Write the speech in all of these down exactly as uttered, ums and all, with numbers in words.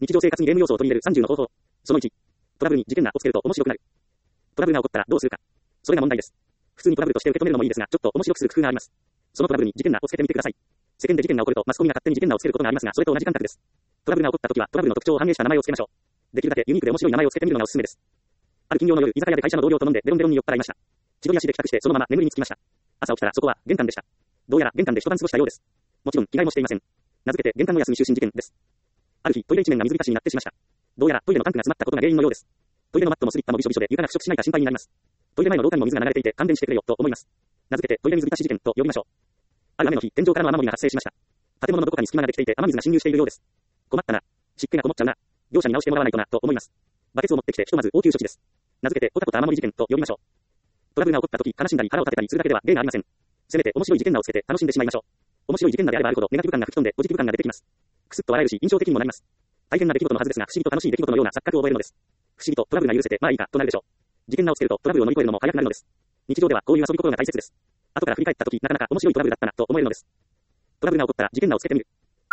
日常生活にゲーム要素を取り入れるさんじゅうの方法。そのいち。トラブルに事件がをつけると面白くなる。トラブルが起こったらどうするか。それが問題です。普通にトラブルとして受け止めるのもいいですが、ちょっと面白くする工夫があります。そのトラブルに事件がをつけてみてください。世間で事件が起こるとマスコミが勝手に事件がをつけることがありますが、それと同じ感覚です。トラブルが起こった時はトラブルの特徴を反映した名前をつけましょう。できるだけユニークで面白い名前をつけてみるのがおすすめです。ある金曜の夜、居酒屋で会社の同僚と飲んでベロンベロンに酔っ払いました。千鳥足で帰宅してそのまま眠りにつきました。朝起きたらそこは玄関でした。どうやら玄関で一晩過ごしたようです。もちろん着替えもしていません。名付けて玄関の休み就寝事件です。ある日トイレ一面が水浸しになってしました。どうやらトイレのタンクが詰まったことが原因のようです。トイレのマットもスリッパもびしょびしょで床が腐食しないか心配になります。トイレ前の廊下にも水が流れていて勘弁してくれよと思います。名付けてトイレ水浸し事件と呼びましょう。ある雨の日、天井からの雨漏りが発生しました。建物のどこかに隙間ができていて雨水が侵入しているようです。困ったな。湿気がこもっちゃうな。業者に直してもらわないとなと思います。バケツを持ってきてひとまず応急処置です。名付けてポタポタ雨漏り事件と呼びましょう。トラブルが起こった時悲しんだり腹を立てたりするだけでは例がありません。せめて面白い事件名をつけて楽しんでしまいましょう。面白い事件名であればあるほどネガティブ感が吹き飛んでポジティブ感が出てきます。くすっと笑えるし印象的にもなります。大変な出来事のはずですが不思議と楽しい出来事のような錯覚を覚えるのです。不思議とトラブルが許せてまあいいかとなるでしょう。事件名をつけるとトラブルを乗り越えるのも早くなるのです。日常ではこういう遊び心が大切です。後から振り返った時なかなか面白いトラブルだったなと思えるのです。トラブルが起こったら事件名をつけてみる。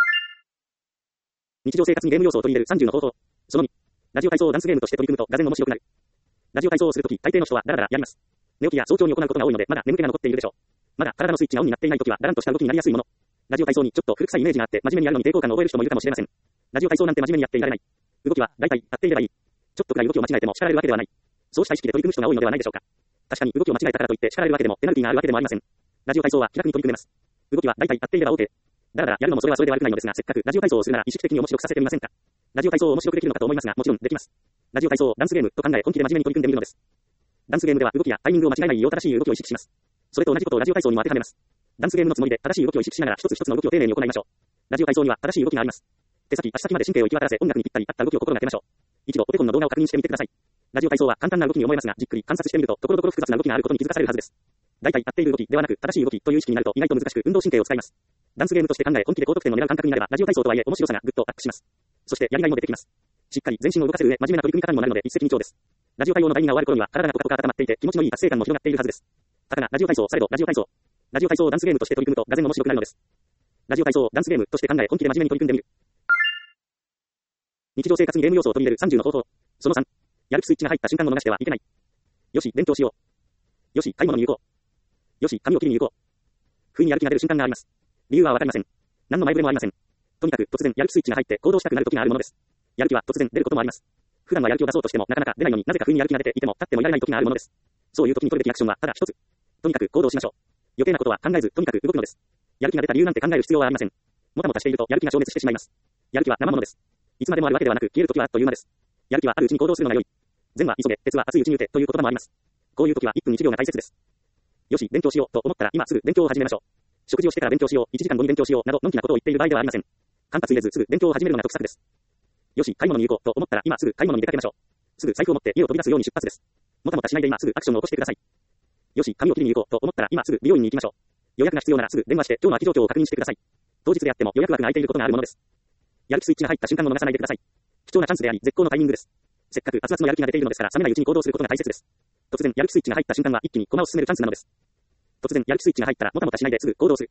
日常生活にゲーム要素を取り入れるさんじゅうの方法。そのに。ラジオ体操をダンスゲームとして取り組むとがぜん面白くなる。ラジオ体操をするとき大抵の人はダラダラやります。寝起きや早朝に行うことが多いのでまだ眠気が残っているでしょう。まだ体のスイッチがオンになっていないときはダランとした動きになりやすいもの。ラジオ体操にちょっと古臭いイメージがあって真面目にやるのに抵抗感を覚える人もいるかもしれません。ラジオ体操なんて真面目にやっていられない。動きは大体立っていればいい。ちょっとくらい動きを間違えても叱られるわけではない。そうした意識で取り組む人が多いのではないでしょうか。確かに動きを間違えたからといって叱られるわけでもペナルティがあるわけでもありません。ラジオ体操は気楽に取り組めます。動きは大体立っていれば OK。だらだらやるのもそれはそれで悪くないのですが、せっかくラジオ体操をするなら意識的に面白くさせてみませんか。ラジオ体操を面白くできるのかと思いますが、もちろんできます。ラジオ体操をダンスゲームと考え本気で真面目に取り組んでみるのです。ダンスゲームでは動きやタイミングを間違えないよう正しい動きを意識します。それと同じことをラジオ体操にも当てはめます。ダンスゲームのつもりで正しい動きを意識しながら一つ一つの動きを丁寧に行いましょう。ラジオ体操には正しい動きがあります。手先、足先まで神経を行き渡らせ音楽にぴったり合った動きを心がけましょう。一度お手本の動画を確認してみてください。ラジオ体操は簡単な動きに思えますが、じっくり観察してみるとところどころ複雑な動きがあることに気づかされるはずです。大体合っている動きではなく正しい動きという意識になると意外と難しく運動神経を使います。ダンスゲームとして考え本気で高得点を狙う感覚になればラジオ体操とはいえ面白さがぐっとアップします。そしてやりがいも出てきます。しっかり全身を動かせる上真面目な取り組み方にもなるので一石二鳥です。ラジオ対応の第二が終わる頃には体がポカポカ温まっていて気持ちのいい達成感も広がっているはずです。ただがラジオ体操されどラジオ体操。ラジオ体操をダンスゲームとして取り組むとがぜん面白くなるのです。ラジオ体操をダンスゲームとして考え本気で真面目に取り組んでみる。日常生活にゲーム要素を取り入れるさんじゅうの方法。そのさん。やる気スイッチが入った瞬間を逃してはいけない。よし、勉強しよう。よし、買い物に行こう。よし、髪を切りに行こう。不意にやる気が出る瞬間があります。理由はわかりません。何の前触れもありません。とにかく突然やる気スイッチが入って行動したくなる時があるものです。やる気は突然出ることもあります。普段はやる気を出そうとしてもなかなか出ないのになぜか不意にやる気が出ていても立ってもいられない時があるものです。そういう時に取るべきアクションはただ一つ。とにかく行動しましょう。余計なことは考えずとにかく動くのです。やる気が出た理由なんて考える必要はありません。もたもたしているとやる気が消滅してしまいます。やる気は生ものです。いつまでもあるわけではなく消える時はあっという間です。やる気はあるうちに行動するのが良い。善は急げ、鉄は熱いうちに打てという言葉もあります。こういう時はいっぷんいちびょうが大切です。よし、勉強しようと思ったら今すぐ勉強を始めましょう。食事をしてから勉強しよう、いちじかんごに勉強しようなどのんきなことを言っている場合ではありません。間髪入れずすぐ勉強を始めるのが得策です。よし、買い物に行こうと思ったら今すぐ買い物に出かけましょう。すぐ財布を持って家を飛び出すように出発です。もたもたしないで今すぐアクションを起こしてください。よし、髪を切りに行こうと思ったら今すぐ美容院に行きましょう。予約が必要ならすぐ電話して今日の空き状況を確認してください。当日であっても予約枠が空いていることがあるものです。やる気スイッチが入った瞬間を逃さないでください。貴重なチャンスであり絶好のタイミングです。せっかく熱々のやる気が出ているのですから冷めないうちに行動することが大切です。突然やる気スイッチが入った瞬間は一気に駒を進めるチャンスなのです。突然やる気スイッチが入ったらもたもたしないですぐ行動する。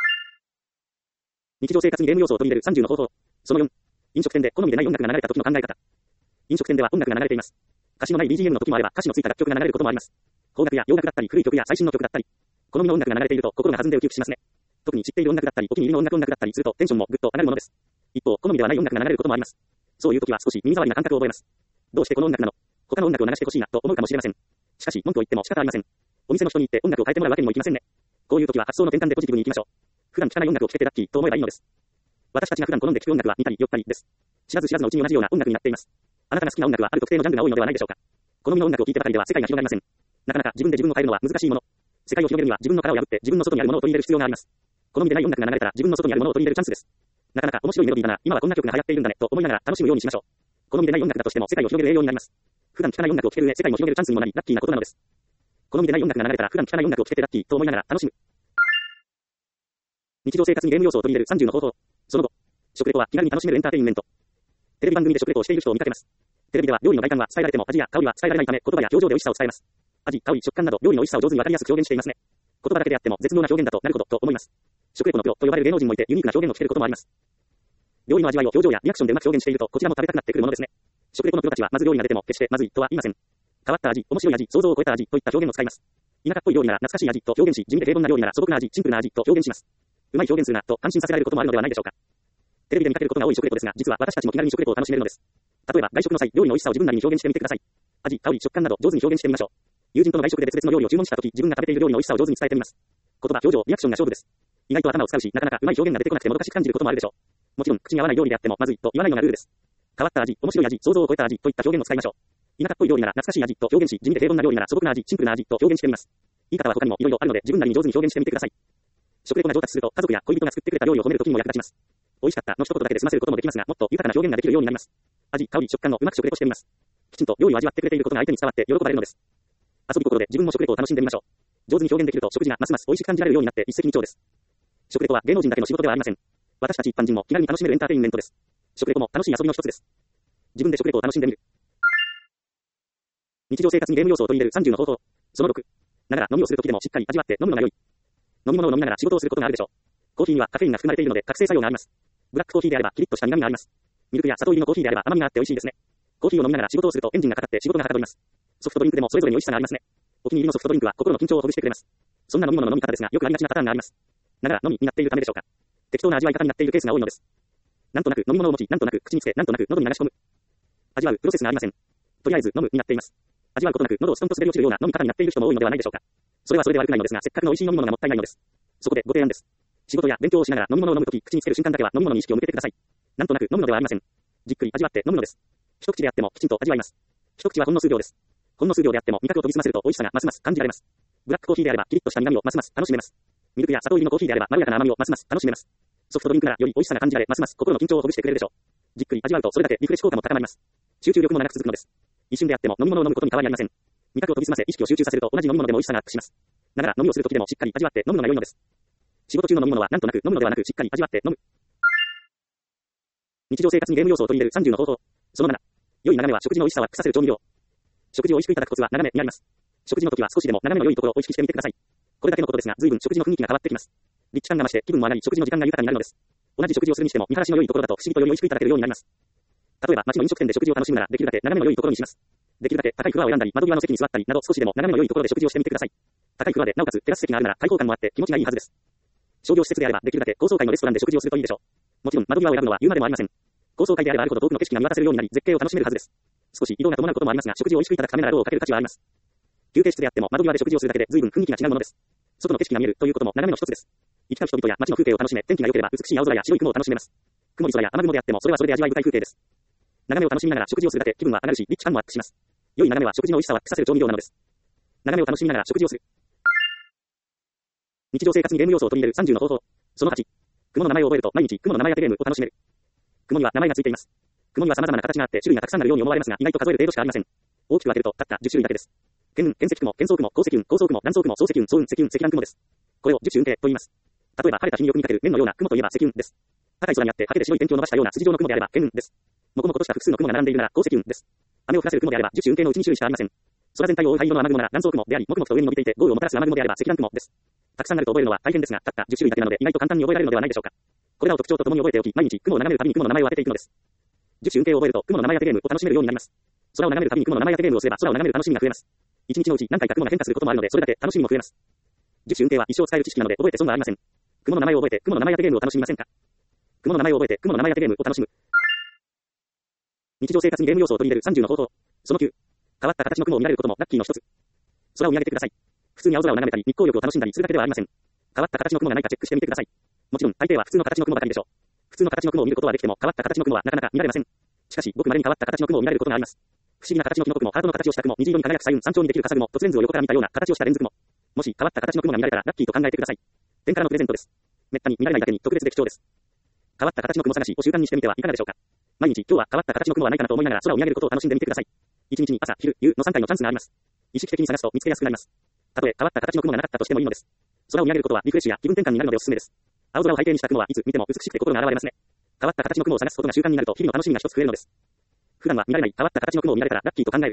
日常生活にゲーム要素を取り入れるさんじゅうの方法。そのよん。飲食店で好みでない音楽が流れた時の考え方。飲食店では音楽が流れています。歌詞のない ビージーエム の時もあれば歌詞のついた楽曲が流れることもあります。邦楽や洋楽だったり古い曲や最新の曲だったり。好みの音楽が流れていると心が弾んでウキウキしますね。特に知っている音楽だったりお気に入りの音楽音楽だったりするとテンションもぐっと上がるものです。一方好みではない音楽が流れることもあります。そういう時は少し耳障りな感覚を覚えます。どうしてこの音楽なの？他の音楽を流してほしいなと思うかもしれません。しかし文句を言っても仕方ありません。お店の人に言って音楽を変えてもらうわけにもいきませんね。こういう時は発想の転換でポジティブに行きましょう。普段聴かない音楽を聴けてラッキーと思えばいいのです。私たちが普段好んで聴く音楽は似たり寄ったりです。知らず知らずのうちに同じような音楽になっています。あなたが好きな音楽はある特定のジャンルが多いのではないでしょうか。好みの音楽を聴いてばかりでは世界が広がりません。なかなか自分で自分を変えるのは難しいもの。世界を広げるには自分の殻を破って自分の外にあるものを取り入れる必要があります。好みでない音楽が流れたら自分の外にあるものを取り入れるチャンスです。なかなか面白いメロディーだな、今はこんな曲が流行っているんだねと思いながら楽しむようにしましょう。好みでない音楽だとしても世界を広げる栄養になります。普段聴かない音楽を聴ける上世界も広げるチャンスにもなりラッキーなことなのです。好みでない音楽が流れたら普段聴かない音楽を聴けてラッキーと思いながら楽しむ。日常生活にゲーム要素を取り入れるさんじゅうの方法。その後、食レポは気軽に楽しめるエンターテインメント。テレビ番組で食レポをしている人を見かけます。テレビでは料理の外観は伝えられても味や香りは伝えられないため言葉や表情で美味しさを伝えます。味、香り、食感など料理の美味しさを上手にわかりやすく表現していますね。言葉だけであっても絶妙な表現だとなるほどと思います。食レポのプロと呼ばれる芸能人もいてユニークな表現を聞けることもあります。 料理の味わいを表情やリアクションでうまく表現していると、こちらも食べたくなってくるものですね。食レポのプロたちは、まず料理が出ても、決してまずいとは言いません。変わった味、面白い味、想像を超えた味といった表現を使います。田舎っぽい料理なら懐かしい味と表現し、地味で平凡な料理なら素朴な味、シンプルな味と表現します。うまい表現するな、と感心させられることもあるのではないでしょうか。テレビで見かけることが多い食レポですが、実は私たちも気軽に食レポを楽しめるのです。例えば、外食の際、料理の美味しさを自分なりに表現してみてください。味、香り、食感など上手に表現してみましょう。友人との外食で別々の料理を注文したとき、自分が食べている料理の美味しさを上手に伝えてみます。言葉、表情、リアクションが勝負です。意外と頭を使うし、なかなかうまい表現が出てこなくてもどかしく感じることもあるでしょう。もちろん、口に合わない料理であっても、まずいと言わないのがルールです。変わった味、面白い味、想像を超えた味といった表現を使いましょう。田舎っぽい料理なら懐かしい味と表現し、地味で平凡な料理なら素朴な味、シンプルな味と表現してみます。言い方は他にも色々あるので、自分なりに上手に表現してみてください。食レポが上達すると、家族や恋人が作ってくれた料理を褒めるときにも役立ちます。美味しかったの一言だけで済ませることもできますが、もっと豊かな表現ができるようになります。味、香り、食感をうまく食レポしてみます。きちんと料理を味わってくれていることが相手に伝わって喜ばれるのです。遊び心で自分も食レポを楽しんでみましょう。上手に表現できると食事がますます美味しく感じられるようになって一石二鳥です。食レポは芸能人だけの仕事ではありません。私たち一般人も気軽に楽しめるエンターテインメントです。食レポも楽しい遊びの一つです。自分で食レポを楽しんでみる。日常生活にゲーム要素を取り入れるさんじゅうの方法。そのろく。ながら飲みをするときでもしっかり味わって飲むのが良い。飲み物を飲みながら仕事をすることがあるでしょう。コーヒーにはカフェインが含まれているので覚醒作用があります。ブラックコーヒーであればキリッとした苦味があります。ミルクや砂糖入りのコーヒーであれば甘みがあって美味しいですね。コーヒーを飲みながら仕事をするとエンジンがかかって仕事がはかどります。ソフトドリンクでもそれぞれに美味しさがありますね。お気に入りのソフトドリンクは心の緊張をほぐしてくれます。そんな飲み物の飲み方ですが、よくありがちなパターンがあります。ながら飲みになっているためでしょうか。適当な味わい方になっているケースが多いのです。なんとなく飲み物を持ち、なんとなく口につけ、なんとなく喉に流し込む。味わうプロセスがありません。とりあえず飲むになっています。味わうことなく喉をストンと滑り落ちるような飲み方になっている人も多いのではないでしょうか。それはそれで悪くないのですが、せっかくの美味しい飲み物がもったいないのです。そこでご提案です。仕事や勉強をしながら飲み物を飲むとき、口につける瞬間だけは飲み物に意識を向けてください。なんとなく飲むのではありません。じっくり味わって飲むのです。一口であってもきちんと味わいます。一口はほんの数秒です。ほんの数秒であっても味覚を研ぎ澄ませると美味しさがますます感じられます。ブラックコーヒーであればキリッとした苦味をますます楽しめます。ミルクや砂糖入りのコーヒーであればまろやかな甘みをますます楽しめます。ソフトドリンクならより美味しさが感じられ、ますます心の緊張をほぐしてくれるでしょう。じっくり味わうとそれだけリフレッシュ効果も高まります。集中力も長く続くのです。一瞬であっても飲み物を飲むことに変わりありません。味覚を研ぎ澄ませ意識を集中させると同じ飲み物でも美味しさがアップします。ながら飲みをするときでもしっかり味わって飲むのが良いのです。仕事中の飲み物はなんとなく飲むのではなくしっかり味わって飲む。日常生活にゲーム要素を取り入れるさんじゅうの方法。そのなな。良い眺めは食事の美味しさをアップさせる調味料。食事を美味しくいただくコツは眺めにあります。食事の時は少しでも眺めの良いところを意識してみてください。これだけのことですが、随分食事の雰囲気が変わってきます。立地感が増して気分も上がり、食事の時間が豊かになるのです。同じ食事をするにしても見晴らしの良いところだと不思議とより美味しくいただけるようになります。例えば街の飲食店で食事を楽しむならできるだけ眺めの良いところにします。できるだけ高いフロアを選んだり、窓際の席に座ったりなど少しでも眺めの良いところで食事をしてみてください。高いフロアでなおかつテラス席があるなら開放感もあって気持ちがいいはずです。商業施設であればできるだけ高層階のレストランで食事をするといいでしょう。もちろん窓際を選ぶのは言うまでもありません。高層階であればあるほど遠くの景色が見渡せるようになり絶景を楽しめるはずです。少し移動が伴うこともありますが、食事を美味しくいただくためなら労をかける価値はあります。休憩室であっても窓際で食事をするだけで随分雰囲気が違うものです。外の景色が見えるということも眺めの一つです。行き交う人々や街の風景を楽しめ、天気が良ければ美しい青空や白い雲を楽しめます。曇り空や雨雲であってもそれはそれで味わい深い風景です。眺めを楽しみながら食事をするだけ気分は上がるし、立地感もアップします。良い眺めは食事の美味しさをアップさせる調味料なのです。眺めを楽しみながら食事をする。日常生活にゲーム要素を取り入れるさんじゅうの方法。そのはち。雲の名前を覚えると毎日雲の名前当てゲームを楽しめる。雲には名前がついています。雲には様々な形があって種類がたくさんあるように思われますが、意外と数える程度しかありません。大きく分けるとたったじゅっ種類だけです。圏雲、圏積雲、圏層雲、高積雲、高層雲、断層雲、層積雲、層雲、積雲、積乱雲です。これを十種雲形と言います。例えば晴れた日によく見かける面のような雲といえば積雲です。高い空にあって果てで白い天気を伸ばしたような筋状の雲であれば圏雲です。もこもことした複数の雲が並んでいるなら高積雲です。雨を降らせる雲であれば十種雲形のうちに種類しかありません。空全体を覆う灰色の雨雲なら断層雲であり、もくもくと上に伸びていて豪雨をもたらす雨雲であれば積乱雲です。たくさんあると覚えるのは大変ですが、たったじゅっ種類だけなので意外と簡単に覚えられるのではないでしょうか。これらを特徴とともに覚えておき、毎日雲を眺めるたびに雲の名前を当てていくのです。じゅっ種雲形を覚えると雲の名前当てゲームを楽しめるようになります。空を眺めるたびに雲の名前当てゲームをすれば空を眺める楽しみが増えます。一日のうち何回か雲が変化することもあるので、それだけ楽しみも増えます。じゅっ種雲形は一生使える知識なので覚えて損はありません。雲の名前を覚えて雲の名前当てゲームを楽しみませんか。雲の名前を覚えて雲の名前当てゲームを楽しむ。日常生活にゲーム要素を取り入れるさんじゅうの方法。そのきゅう。変わった形の雲を見られることもラッキーの一つ。空を見上げてください。普通に青空を眺めたり日光浴を楽しんだりするだけではありません。変わった形の雲がないかチェックしてみてください。もちろん大抵は普通の形の雲ばかりでしょう。普通の形の雲を見ることはできても変わった形の雲はなかなか見られません。しかしごく稀に変わった形の雲を見られることがあります。不思議な形のキノコ雲、ハートの形をした雲、虹色に輝く彩雲、山頂にできる笠雲、突レンズを横から見たような形をしたレンズ雲。もし変わった形の雲が見られたらラッキーと考えてください。天からのプレゼントです。めったに見られないだけに特別で貴重です。変わった形の雲探しを習慣にしてみてはいかがでしょうか。毎日今日は変わった形の雲はないかなと思いながら空を見上げることを楽しんでみてください。一日に朝、昼、夕のさんかいのチャンスがあります。意識的に探すと見つけやすくなります。たとえ変わった形の雲がなかったとしてもいいのです。空を見上げることはリフレッシュや気分転換になるのでおすすめです。青空を背景にした雲はいつ見ても美しくて心が洗われますね。変わった形の雲を探すことが習慣になると日々の楽しみが一つ増えるのです。普段は見られない変わった形の雲を見られたらラッキーと考える。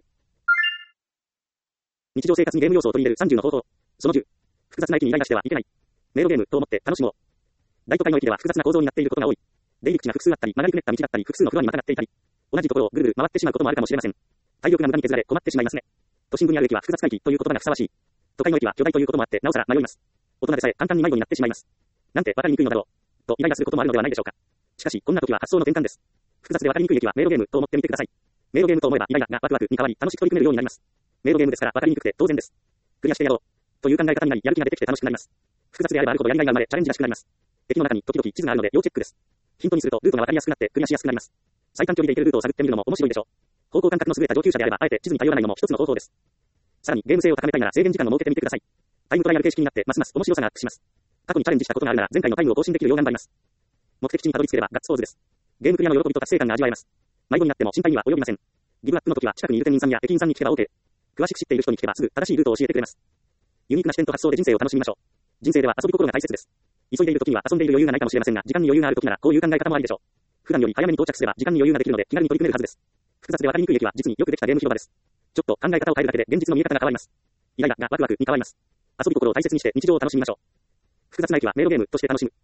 日常生活にゲーム要素を取り入れるさんじゅうの方法。そのじゅう。複雑な駅にイライラしてはいけない。迷路ゲームと思って楽しもう。大都会の駅では複雑な構造になっていることが多い。 出入り口が複数あったり、曲がりくねった道だったり、複数のフロアにまたがっていたり、同じところをぐるぐる回ってしまうこともあるかもしれません。体力が無駄に削られ困ってしまいますね。都心部にある駅は複雑回帰という言葉がふさわしい。都会の駅は巨大ということもあって、なおさら迷います。大人でさえ簡単に迷子になってしまいます。なんて分かりにくいのだろう。とイライラすることもあるのではないでしょうか。しかし、こんな時は発想の転換です。複雑で分かりにくい駅は迷路ゲームと思ってみてください。迷路ゲームと思えばイライラがワクワクに変わり楽しく取り組めるようになります。迷路ゲームですから分かりにくくて当然です。クリアしてやろう。という考え方になり、やる気が出てきて楽しくなります。複雑であればあるほどやりがいが生まれ、チャレンジらしくなります。駅の中に時々地図があるので要チェックです。ヒントにするとルートが分かりやすくなってクリアしやすくなります。最短距離で行けるルートを探ってみるのも面白いでしょう。方向感覚の優れた上級者であればあえて地図に頼らないのも一つの方法です。さらにゲーム性を高めたいなら制限時間を設けてみてください。タイムトライアル形式になってますます面白さがアップします。過去にチャレンジしたことがあるなら前回のタイムを更新できる要願があります。目的地にたどり着ければガッツポーズです。ゲームクリアの喜びと達成感が味わえます。迷子になっても心配には及びません。ギブアップの時は近くにいる店員さんや駅員さんに聞けば OK。詳しく知っている人に聞けばすぐ正しいルートを教えてくれます。ユニークな視点と発想で人生を楽しみましょう。人生では遊び心が大切です。急いでいる時には遊んでいる余裕がないかもしれませんが、時間に余裕がある時ならこういう考え方もありでしょう。普段より早めに到着すれば時間に余裕ができるので気軽に取り組めるはずです。複雑で分かりにくい駅は実によくできたゲーム広場です。ちょっと考え方を変えるだけで現実の見え方が変わります。イライラがワクワクに変わります。遊び心を大切にして日常を楽しみましょう。複雑な駅は迷路ゲームとして楽しむ。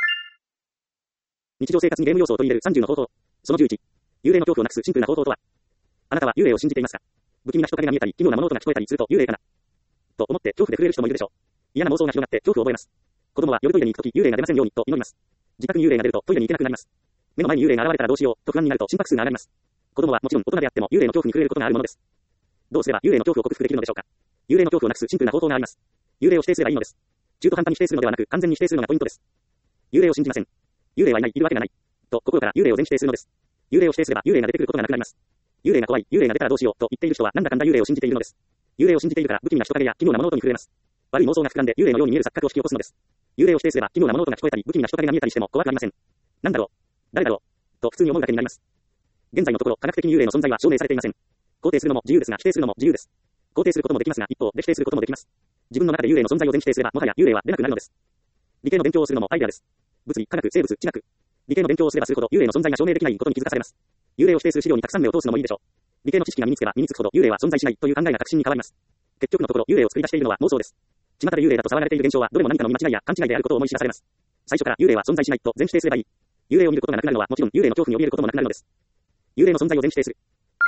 日常生活にゲーム要素を取り入れるさんじゅうの方法。そのじゅういち。幽霊の恐怖をなくすシンプルな方法とは。あなたは幽霊を信じていますか？不気味な人影が見えたり、奇妙な物音が聞こえたりすると幽霊かなと思って恐怖で震える人もいるでしょう。嫌な妄想が広がって恐怖を覚えます。子供は夜トイレに行くとき幽霊が出ませんようにと祈ります。自宅に幽霊が出るとトイレに行けなくなります。目の前に幽霊が現れたらどうしようと不安になると心拍数が上がります。子供はもちろん大人であっても幽霊の恐怖に震えることがあるものです。どうすれば幽霊の恐怖を克服できるのでしょうか。幽霊の恐怖をなくすシンプルな方法があります。幽霊を否定すればいいのです。中途半端に否定するのではなく完全に否定するのがポイントです。幽霊を信じません。幽霊はいない、いるわけがない。と心から幽霊を全否定するのです。幽霊を否定すれば幽霊が出てくることがなくなります。幽霊が怖い、幽霊が出たらどうしようと言っている人はなんだかんだ幽霊を信じているのです。幽霊を信じているから不気味な人影や奇妙な物音に震えます。悪い妄想が膨らんで幽霊のように見える錯覚を引き起こすのです。幽霊を否定すれば奇妙な物音が聞こえたり不気味な人影が見えたりしても怖くありません。なんだろう、誰だろうと普通に思うだけになります。現在のところ科学的に幽霊の存在は証明されていません。肯定するのも自由ですが否定するのも自由です。肯定することもできますが一方で否定することもできます。自分の中で幽霊の存在を全否定すればもはや幽霊は出なくなるのです。理系の勉強をするのもアイデアです。物理、科学、生物、地学。理系の勉強をすればするほど幽霊の存在が証明できないことに気づかされます。幽霊を否定する資料にたくさん目を通すのもいいでしょう。理系の知識が身につけば身につくほど幽霊は存在しないという考えが確信に変わります。結局のところ幽霊を作り出しているのは妄想です。巷で幽霊だと騒がれている現象はどれも何かの見間違いや勘違いであることを思い知らされます。最初から幽霊は存在しないと全否定すればいい。幽霊を見ることがなくなるのはもちろん幽霊の恐怖に怯えることもなくなるのです。幽霊の存在を全否定する。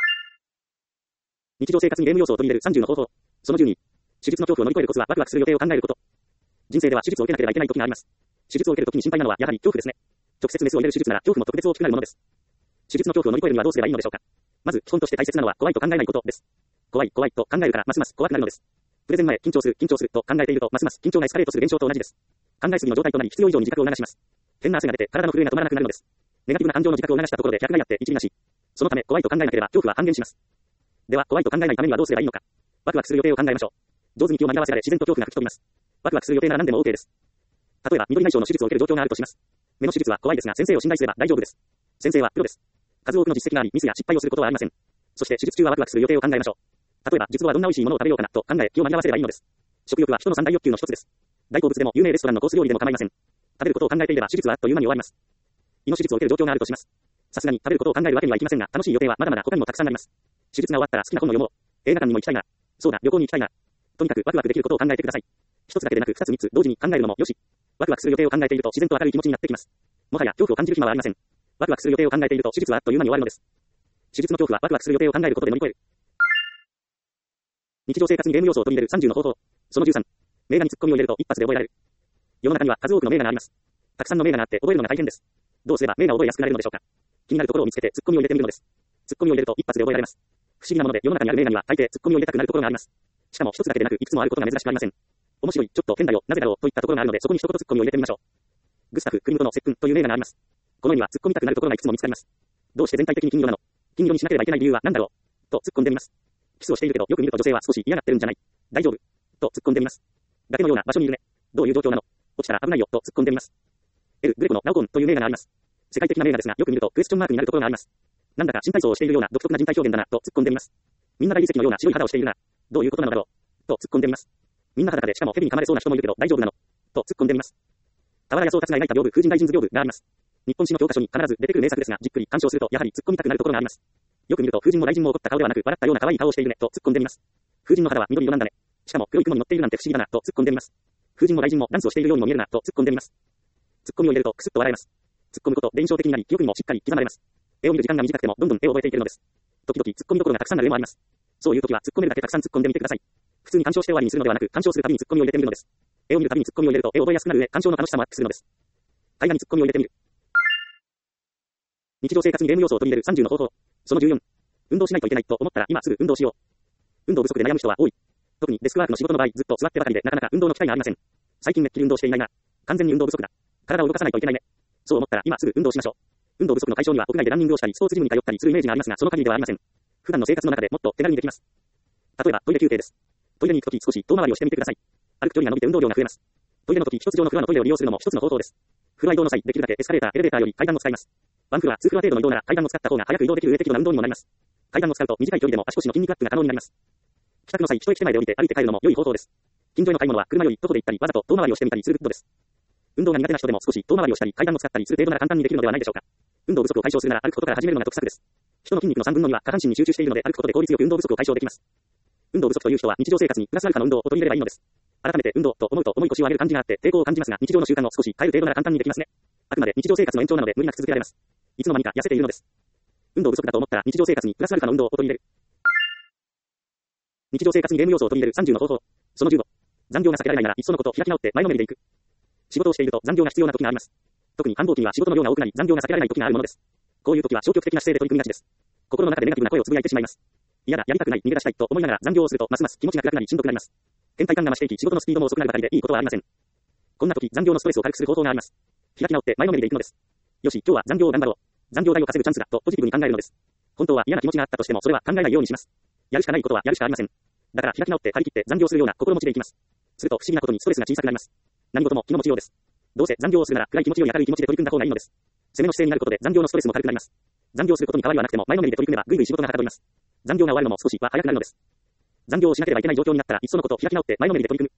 日常生活にゲーム要素を取り入れるさんじゅうの方法。そのじゅうに。手術の恐怖を乗り越えるコツはワクワクする予定を考えること。人生では手術を受けなければいけない時があります。手術を受ける時に心配なのはやはり恐怖ですね。直接熱を入れる手術なら恐怖も特別大きくなるものです。手術の恐怖を乗り越えるにはどうすればいいのでしょうか。まず基本として大切なのは怖いと考えないことです。怖い怖いと考えるからますます怖くなるのです。プレゼン前緊張する緊張すると考えているとますます緊張がエスカレートする現象と同じです。考えすぎの状態となり必要以上に自覚を促します。変な汗が出て体の震えが止まらなくなるのです。ネガティブな感情の自覚を促したところで逆がやって一理なし。そのため怖いと考えなければ恐怖は半減します。では怖いと考えないためにはどうすればいいのか。ワクワクする予定を考えましょう。上手に気を紛らわせられ自然と恐怖が吹き飛びます。ワクワクする予定なら何でも OK です。例えば緑内障の手術を受ける状況があるとします。目の手術は怖いですが先生を信頼すれば大丈夫です。先生はプロです。数多くの実績がありミスや失敗をすることはありません。そして手術中はワクワクする予定を考えましょう。例えば術後はどんな美味しいものを食べようかなと考え気を紛らわせればいいのです。食欲は人の三大欲求の一つです。大好物でも有名レストランのコース料理でも構いません。食べることを考えていれば手術はあっという間に終わります。胃の手術を受ける状況があるとします。さすがに食べることを考えるわけにはいきませんが楽しい予定はまだまだ他にもたくさんあります。手術が終わったら好きな本を読もう。映画館にも行きたいな。そうだ旅行に行きたいな。とにかくワクワクできることを考えてください。一つだけでなく二つ三つ同時に考えるのもよし。ワクワクする予定を考えていると自然と明るい気持ちになってきます。もはや恐怖を感じる暇はありません。ワクワクする予定を考えていると手術はあっという間に終わるのです。手術の恐怖はワクワクする予定を考えることで乗り越える。日常生活にゲーム要素を取り入れるさんじゅうの方法。そのじゅうさん。名画にツッコミを入れると一発で覚えられる。世の中には数多くの名画があります。たくさんの名画があって覚えるのが大変です。どうすれば名画を覚えやすくなれるのでしょうか。気になるところを見つけてツッコミを入れてみるのです。ツッコミを入れると一発で覚えられます。不思議なもので世の中にある名画には大抵ツッコミを入れたくなるところがあります。しかも一つだけでなくいくつもあることが珍しくありません。面白い、ちょっと変だよ、なぜだろうといったところがあるのでそこに一言ツッコミを入れてみましょう。グスタフ・クリムトの接吻という名画があります。この世には突っ込みたくなるところがいくつも見つかります。どうして全体的に金色なの？金色にしなければいけない理由は何だろうと突っ込んでみます。キスをしているけどよく見ると女性は少し嫌がってるんじゃない？大丈夫と突っ込んでみます。崖のような場所にいるね。どういう状況なの？落ちたら危ないよと突っ込んでみます。エル・グレコのナオコンという名画があります。世界的な名画ですがよく見るとクエスチョンマークになるところがあります。なんだか新体操をしているような独特な人体表現だなと突っ込んでみます。みんな大理石のような白い肌をしているな。どういうことなのだろうと突っ込んでみます。みんな裸でしかも蛇に噛まれそうな人もいるけど大丈夫なのと突っ込んでみます。俵屋宗達が描いた屏風風神大神図屏風があります。日本史の教科書に必ず出てくる名作ですが、じっくり鑑賞するとやはり突っ込みたくなるところがあります。よく見ると風神も雷神も怒った顔ではなく笑ったような可愛い顔をしているねと突っ込んでみます。風神の肌は緑色なんだね。しかも黒い雲に乗っているなんて不思議だなと突っ込んでみます。風神も雷神もダンスをしているようにも見えるなと突っ込んでみます。突っ込みを入れるとクスッと笑えます。 突っ込むことで印象的になり、記憶にもしっかり刻まれます。絵を見る時間が短くても、どんどん絵を覚えていけるのです。時々、突っ込みどころがたくさんなる絵もあります。そういう時は、突っ込めるだけたくさん突っ込んでみてください。普通に鑑賞して終わりにするのではなく、鑑賞するたびに突っ込みを入れてみるのです。絵を見るたびに突っ込みを入れると、絵を覚えやすくなる上、鑑賞の楽しさもアップするのです。会話に突っ込みを入れてみる。日常生活にゲーム要素を取り入れるさんじゅうの方法。そのじゅうよん。運動しないといけないと思ったら今すぐ運動しよう。運動不足で悩む人は多い。特にデスクワークの仕事の場合、ずっと座ってばかりでなかなか運動の機会がありません。最近めっきり運動していないな。完全に運動不足だ。体を動かさないといけないね。そう思ったら今すぐ運動しましょう。運動不足の解消には屋外でランニングをしたり、スポーツジムに通ったりするイメージがありますが、その限りではありません。普段の生活の中でもっと手軽にできます。例えばトイレ休憩です。トイレに行くとき少し遠回りをしてみてください。歩く距離が伸びて運動量が増えます。トイレのとき一つ上のフロアのトイレを利用するのも一つの方法です。フロア移動の際、できるだけエスカレーター、エレベーターより階段を使います。ワンフロア、ツーフロア程度の移動なら階段を使った方が早く移動できる上適度な運動にもなります。階段を使うと短い距離でも足腰の筋肉アップが可能になります。帰宅の際、一駅手前で降りて歩いて帰るのも良い方法です。近所への買い物は車より徒歩で行ったり、わざと遠回りをしてみたりするグッドです。運動が苦手な人でも少し遠回りをしたり、階段を使ったりする程度なら簡単にできるのではないでしょうか。運動不足を解消するなら歩くことから始めるのが得策です。人の筋肉のさんぶんのには下半身に集中しているので歩くことで効率よく運動不足を解消できます。運動不足という人は日常生活にプラスアルファの運動を取り入れればいいのです。改めて運動と思うと重い腰を上げる感じがあって抵抗を感じますが、日常の習慣を少し変える程度なら簡単にできますね。あくまで日常生活の延長なので無理なく続けられます。いつの間にか痩せているのです。運動不足だと思ったら日常生活にプラスアルファの運動を取り入れる。日常生活にゲーム要素を取り入れるさんじゅうの方法。そのじゅうご。残業が避けられないならいっそのこと開き直って前のめりでいく。仕事をしていると残業が必要な時があります。特に繁忙期には仕事の量が多くなり残業が避けられない時があるものです。こういう時は消極的な姿勢で取り組みがちです。心の中でネガティブな声をつぶやいてしまいます。嫌だ、やりたくない、逃げ出したいと思いながら残業をするとますます気持ちが暗くなりしんどくなります。倦怠感が増していき仕事のスピードも遅くなるばかりでいいことはありません。こんな時残業のストレスを軽くする方法があります。開き直って前のめりでいくのです。よし、今日は残業を頑張ろう。残業代を稼ぐチャンスだとポジティブに考えるのです。本当は嫌な気持ちがあったとしてもそれは考えないようにします。やるしかないことはやるしかありません。だから開き直って張り切って残業するような心持ちでいきます。すると不思議なことにストレスが小さくなります。何事も気の持ちようです。どうせ残業をするなら暗い気持ちより明るい気持ちで取り組んだ方がいいのです。攻めの姿勢になることで残業のストレスも軽くなります。残業することに変わりはなくても前のめりで取り組めばぐいぐい仕事がはかどります。残業が終わるのも少しは早くなるのです。残業をしなければいけない状況になったらいっそのこと開き直って前のめりで取り組む。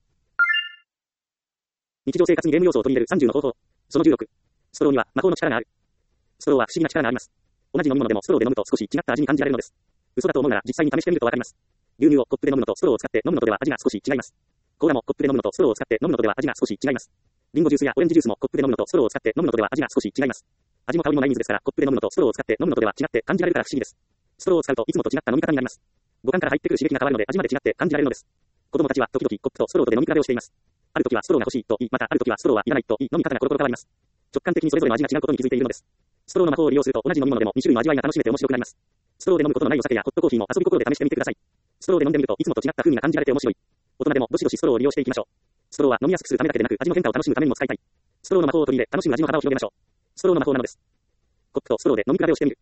日常生活にゲーム要素を取り入れるさんじゅうの方法。そのじゅうろく。ストローには魔法の力がある。ストローは不思議な力があります。同じ飲み物でもストローで飲むと少し違った味に感じられるのです。嘘だと思うなら実際に試してみるとわかります。牛乳をコップで飲むのとストローを使って飲むのとでは味が少し違います。コーラもコップで飲むのとストローを使って飲むのとでは味が少し違います。リンゴジュースやオレンジジュースもコップで飲むのとストローを使って飲むのとでは味が少し違います。味も香りもない水ですからコップで飲むのとストローを使って飲むのとでは違って感じられるから不思議です。ストローを使うといつもと違った飲み方になります。五感から入ってくる刺激が変わるので味まで違って感じられるのです。子供たちは時々コップとストローとで飲み比べをしています。ある時はストローが欲しいと言い、またある時はストローはいらないと言い、飲み方がコロコロ変わります。直感的にそれぞれの味が違うことに気づいているのです。ストローの魔法を利用すると同じ飲み物でもに種類の味わいが楽しめて面白くなります。ストローで飲むことのないお酒やホットコーヒーも遊び心で試してみてください。ストローで飲んでみるといつもと違った風味が感じられて面白い。大人でもどしどしストローを利用していきましょう。ストローは飲みやすくするためだけでなく味の変化を楽しむためにも使いたい。ストローの魔法を取り入れ楽しむ味の幅を広げましょう。ストローの魔法なのです。コップとストローで飲み比べをしてみる。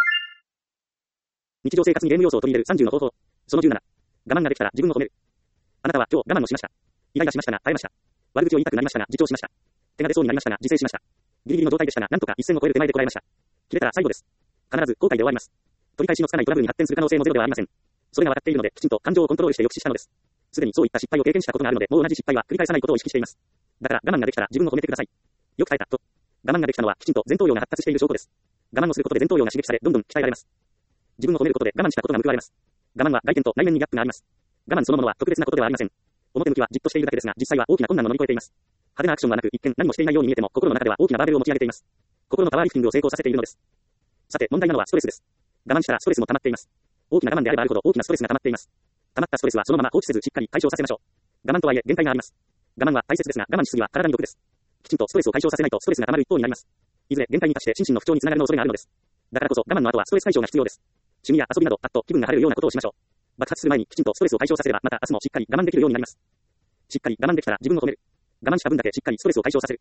日常生活にゲーム要素を取り入れるさんじゅうの方法。そのじゅうなな。我慢ができたら自分を褒める。あなたは今日我慢をしました。イライラしましたが耐えました。悪口を言いたくなりましたが自重しました。手が出そうになりましたが自制しました。ギリギリの状態でしたがなんとか一線を越える手前でこらえました。切れたら最後です。必ず後悔で終わります。取り返しのつかないトラブルに発展する可能性もゼロではありません。それが分かっているのできちんと感情をコントロールして抑止したのです。すでにそういった失敗を経験したことがあるのでもう同じ失敗は繰り返さないことを意識しています。だから我慢ができたら自分を褒めてください。よく耐えたと。我慢ができたのはきちんと前頭葉が発達している証拠です。我慢をすることで前頭葉が刺激されどんどん鍛えられます。自分を褒めることで我慢したことが報われます。我慢は外見と内面にギャップがあります。我慢そのものは特別なことではありません。表向きはじっとしているだけですが実際は大きな困難を乗り越えています。派手なアクションはなく一見何もしていないように見えても心の中では大きなバーベルを持ち上げています。心のパワーリフティングを成功させているのです。さて問題なのはストレスです。我慢したらストレスも溜まっています。大きな我慢であればあるほど大きなストレスが溜まっています。溜まったストレスはそのまま放置せずしっかり解消させましょう。我慢とはいえ限界があります。我慢は大切ですが我慢しすぎは体に毒です。きちんとストレスを解消させないとストレスが溜まる一方になります。いずれ限界に達して心身の不調につながるの恐れがあるのです。だからこそ我慢の後はストレス解消が必要です。趣味や遊びなどパッと気分が晴れるようなことをしましょう。爆発する前にきちんとストレスを解消させればまた明日もしっかり我慢できるようになります。しっかり我慢できたら自分を褒める。我慢した分だけしっかりストレスを解消させる。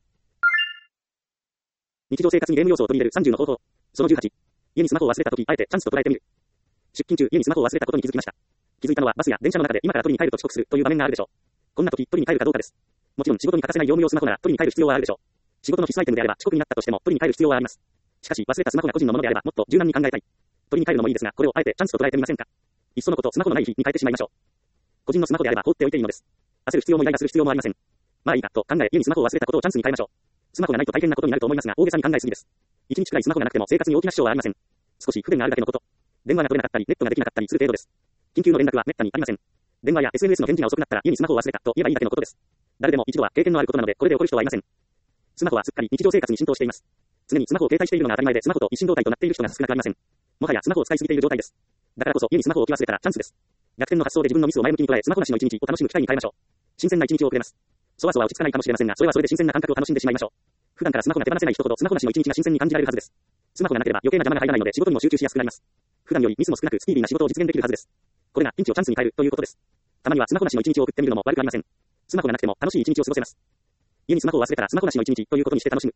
日常生活にゲーム要素を取り入れるさんじゅうの方法。そのじゅうはち。家にスマホを忘れたとき、あえてチャンスと捉えてみる。出勤中、家にスマホを忘れたことに気づきました。気づいたのはバスや電車の中で今から取りに帰ると遅刻するという場面があるでしょう。こんな時取りに帰るかどうかです。もちろん仕事に欠かせない業務用スマホなら取りに帰る必要はあるでしょう。仕事の必須アイテムであれば遅刻になったとしても取りに帰る必要はあります。しかし忘れたスマホが個人のものであればもっと柔軟に考えたい。取りに帰るのもいいですが、これをあえてチャンスと捉えてみませんか。いっそのことスマホのない日に変えてしまいましょう。個人のスマホであれば放っておいていいのです。焦る必要もイライラする必要もありません。まあいいかと考え家にスマホを忘れたことをチャンスに変えましょう。スマホがないと大変なことになると思いますが大げさに考えすぎです。一日くらいスマホがなくても生活に大きな支障はありません。少し不便があるだけのこと。電話が取れなかったりネットができなかったりする程度です。緊急の連絡は滅多にありません。電話や エスエヌエス の返事が遅くなったら家にスマホを忘れたと言えばいいだけのことです。誰でも一度は経験のあることなのでこれで起こる人はいません。スマホはすっかり日常生活に浸透しています。 常にスマホを携帯しているのが当たり前で、スマホと一心同体となっている人が少なくありません。もはやスマホを使いすぎている状態です。だからこそ家にスマホを置き忘れたらチャンスです。逆転の発想で自分のミスを前向きに捉え、スマホなしの一日を楽しむ機会に変えましょう。新鮮な一日を送れます。そわそわ落ち着かないかもしれませんが、それはそれで新鮮な感覚を楽しんでしまいましょう。普段からスマホが手放せない人ほどスマホなしの一日が新鮮に感じられるはずです。スマホがなければ余計な邪魔が入らないので仕事にも集中しやすくなります。普段よりミスも少なくスピーディーな仕事を実現できるはずです。これがピンチをチャンスに変えるということです。たまにはスマホなしの一日を送ってみるのも悪くありません。スマホがなくても楽しい一日を過ごせます。家にスマホを忘れたらスマホなしの一日ということにして楽しむ。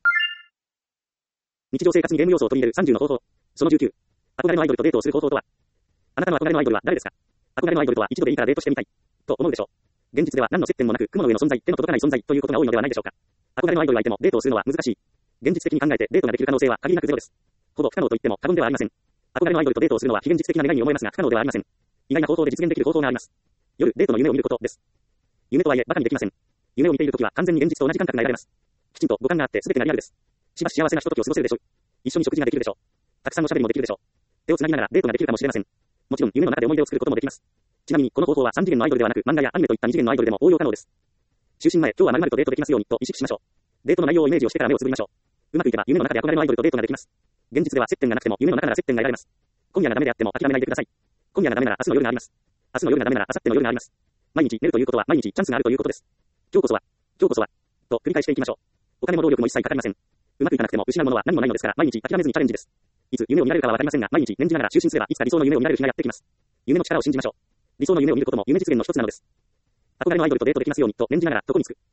日常生活にゲーム要素を取り入れるさんじゅうの方法。そのじゅうきゅう。憧れのアイドルとデートをする方法とは。あなたの憧れのアイドルは誰ですか？憧れのアイドルとは一度でいいからデートしてみたい。と思うでしょう。現実では何の接点もなく雲の上の存在、手の届かない存在ということが多いのではないでしょうか。憧れのアイドル相手もデートをするのは難しい。現実的に考えてデートができる可能性は限りなくゼロです。ほぼ不可能と言っても過言ではありません。憧れのアイドルとデートをするのは非現実的な願いに思えますが不可能ではありません。意外な方法で実現できる方法があります。夜、デートの夢を見ることです。夢とはいえバカにできません。夢を見ているときは完全に現実と同じ感覚が得られます。きちんと五感があって全てがリアルです。しばし幸せなひとときを過ごせるでしょう。一緒に食事ができるでしょう。たくさんの喋りもできるでしょう。手をつなぎながらデートができるかもしれません。もちろん夢の中で思い出を作ることもできます。ちなみにこの方法はさん次元のアイドルではなく漫画やアニメといったに次元のアイドルでも応用可能です。就寝前、今日は〇〇とデートできますようにと意識しましょう。デートの内容をイメージをしてから目をつぶりましょう。うまくいけば夢の中で憧れのアイドルとデートができます。現実では接点がなくても夢の中なら接点が得られます。今夜がダメであっても諦めないでください。今夜がダメなら明日の夜があります。明日の夜がダメなら明後日の夜があります。毎日寝るということは毎日チャンスがあるということです。今日こそは、今日こそは、と繰り返していきましょう。お金も労力も一切かかりません。うまくいかなくても失うものは何もないのですから毎日諦めずにチャレンジです。いつ夢を見られるかはわかりませんが毎日念じながら就寝すればいつか理想の夢を見られる日がやってきます。夢の力を信じましょう。理想の夢を見ることも夢実現の一つなのです。憧れのアイドルとデートできますようにと念じながら床につく。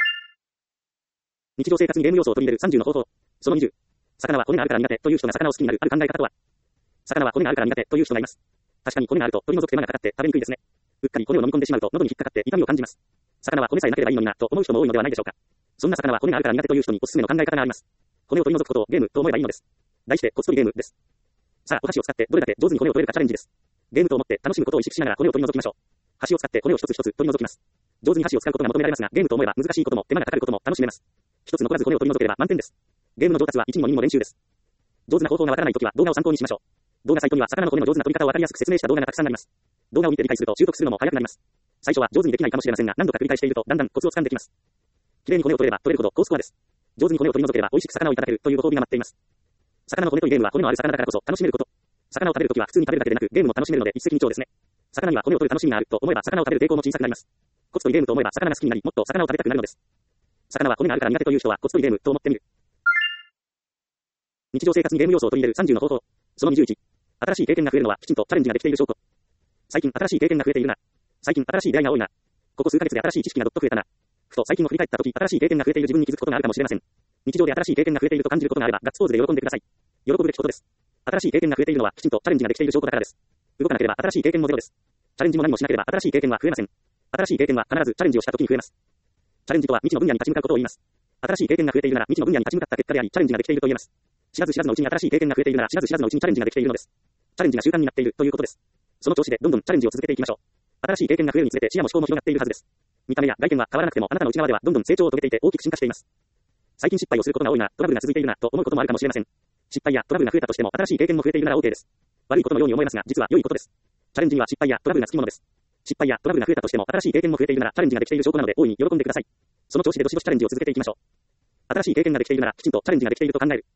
日常生活にゲーム要素を取り入れるさんじゅうの方法。そのにじゅう。魚は骨があるから苦手という人が魚を好きになるある考え方とは。魚は骨があるから苦手という人がいます。確かに骨があると取り除く手間がかかって食べにくいですね。うっかり骨を飲み込んでしまうと喉に引っかかって痛みを感じます。魚は骨さえなければいいのになと思う人も多いのではないでしょうか。そんな魚は骨があるから苦手という人におすすめの考え方があります。骨を取り除くことをゲームと思えばいいのです。題してコツ取りゲームです。さあ、お箸を使ってどれだけ上手に骨を取れるかチャレンジです。ゲームと思って楽しむことを意識しながら骨を取り除きましょう。箸を使って骨を一つ一つ取り除きます。上手に箸を使うことが求められますが、ゲームと思えば難しいことも手間がかかることも楽しめます。一つ残らず骨を取り除ければ満点です。ゲームの上達は一にも二にも練習です。上手な方法がわからないときは動画を参考にしましょう。動画サイトには魚の骨の上手な取り方をわかりやすく説明した動画がたくさんあります。動画を見て理解すると習得するのも早くなります。最初は上手にできないかもしれませんが、何度か繰り返しているとだんだんコツをつかんできます。綺麗に骨を取れば取れるほど高スコアです。上手に骨を取り除ければ美味しく魚をいただけるというご褒美が待っています。魚の骨というゲームは骨のある魚だからこそ楽しめること。魚を食べるときは普通に食べるだけでなくゲームも楽しめるので一石二鳥ですね。魚には骨を取る楽しみがあると思えば魚を食べる抵抗も小さくなります。コツというゲームと思えば魚が好きになり、もっと魚を食べたくなるのです。魚は骨があるから苦手という人はコツというゲームと思ってみる。日常生活にゲーム要素を取り入れるさんじゅうの方法。そのにじゅういち。新しい経験が増えるのはきちんとチャレンジができている証拠。最近新しい経験が増えているな。最近新しい出会いが多いな。ここ数ヶ月で新しい知識がどっと増えたな。ふと最近を振り返ったとき新しい経験が増えている自分に気づくことがあるかもしれません。日常で新しい経験が増えていると感じることがあればガッツポーズで喜んでください。喜ぶべきことです。新しい経験が増えているのはきちんとチャレンジができている証拠だからです。動かなければ新しい経験もゼロです。チャレンジも何もしなければ新しい経験は増えません。新しい経験は必ずチャレンジをしたときに増えます。チャレンジとは未知の分野に立ち向かうことを言います。新しい経験が増えているなら未知の分野に立ち向かった結果でありチャレンジができていると言えます。知らず知らずのうちに新しい経験が増えているなら知らず知らずのうちにチャレンジができているのです。チャレンジが習慣になっているということです。その調子でどんどんチャレンジを続けていきましょう。新しい経験が増えるにつれて視野も思考も広がっているはずです。見た目や外見は変わらなくてもあなたの内側ではどんどん成長を遂げていて大きく進化しています。最近失敗をすることが多いな、トラブルが続いているなと思うこともあるかもしれません。失敗やトラブルが増えたとしても新しい経験も増えているなら OK です。悪いことのように思えますが実は良いことです。チャレンジには失敗やトラブルがつきものです。失敗やトラブルが増えたとしても新しい経験も増えているならチャレンジができている証拠なので大いに喜んでください。その調子でどしどしチャレンジを続けていきましょう。新しい経験ができているならきちんとチャレンジができていると考える。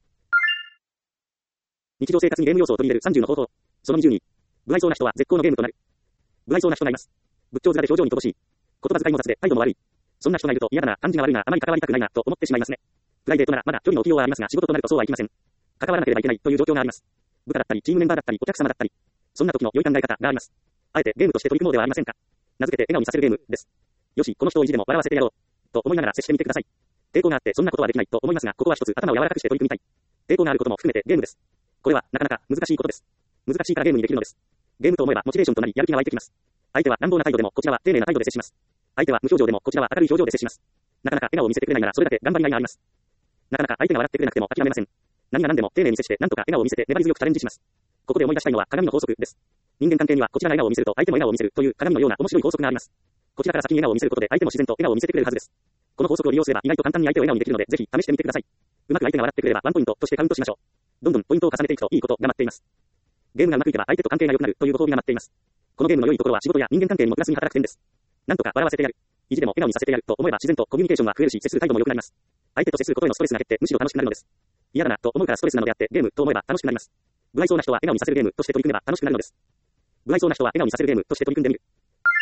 日常生活にゲーム要素を取り入れるさんじゅうの方法。そのにじゅうに。不愛想な人は絶好のゲームとなる。不愛想な人がいます。仏頂面で表情に乏しい。言葉遣いも雑で態度も悪い。そんな人がいると嫌だな、感じが悪いな、あまり関わりたくないなと思ってしまいますね。プライベートならまだ距離の置きようはありますが仕事となるとそうはいきません。関わらなければいけないという状況があります。部下だったりチームメンバーだったりお客様だったり。そんな時の良い考え方があります。あえてゲームとして取り組もうではありませんか。名付けて笑顔にさせるゲームです。よし、この人を意地でも笑わせてやろう。と思いながら接してみてください。抵抗があってそんなことはできないと思いますが、ここは一つ頭を柔らかくして取り組みたい。抵抗があることも含めてゲームです。これはなかなか難しいことです。難しいからゲームにできるのです。ゲームと思えばモチベーションとなりやる気が湧いてきます。相手は乱暴な態度でもこちらは丁寧な態度で接します。相手は無表情でもこちらは明るい表情で接します。なかなか笑顔を見せてくれないならそれだけ頑張りがいがあります。なかなか相手が笑ってくれなくても諦めません。何が何でも丁寧に接して何とか笑顔を見せて粘り強くチャレンジします。ここで思い出したいのは鏡の法則です。人間関係にはこちらが笑顔を見せると相手も笑顔を見せるという鏡のような面白い法則があります。こちらから先に笑顔を見せることで相手も自然と笑顔を見せてくれるはずです。この法則を利用すれば意外と簡単に相手を笑顔にできるのでぜひ試してみてください。うまく相手が笑ってくれればワンポイントとしてカウントしましょう。どんどんポイントを重ねていくといいことが待っています。ゲームがうまくいけば相手と関係が良くなるというご褒美が待っています。このゲームの良いところは仕事や人間関係にもプラスに働く点です。なんとか笑わせてやる。意地でも笑顔にさせてやると思えば自然とコミュニケーションが増えるし接する態度も良くなります。相手と接することへのストレスが減ってむしろ楽しくなるのです。 嫌だな、と思うからストレスなのであって、ゲーム、と思えば楽しくなります。不愛想な人は笑顔にさせるゲームとして取り組めば楽しくなるのです。不愛想な人は笑顔にさせるゲームとして取り組んでみる。